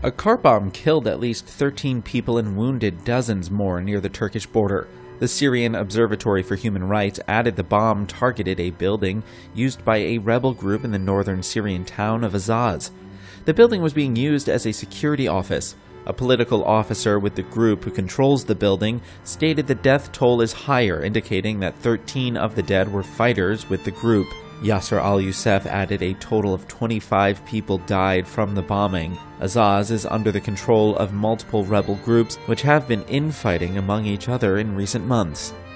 A car bomb killed at least 13 people and wounded dozens more near the Turkish border. The Syrian Observatory for Human Rights added the bomb targeted a building used by a rebel group in the northern Syrian town of Azaz. The building was being used as a security office. A political officer with the group who controls the building stated the death toll is higher, indicating that 13 of the dead were fighters with the group. Yasser al-Youssef added a total of 25 people died from the bombing. Azaz is under the control of multiple rebel groups, which have been infighting among each other in recent months.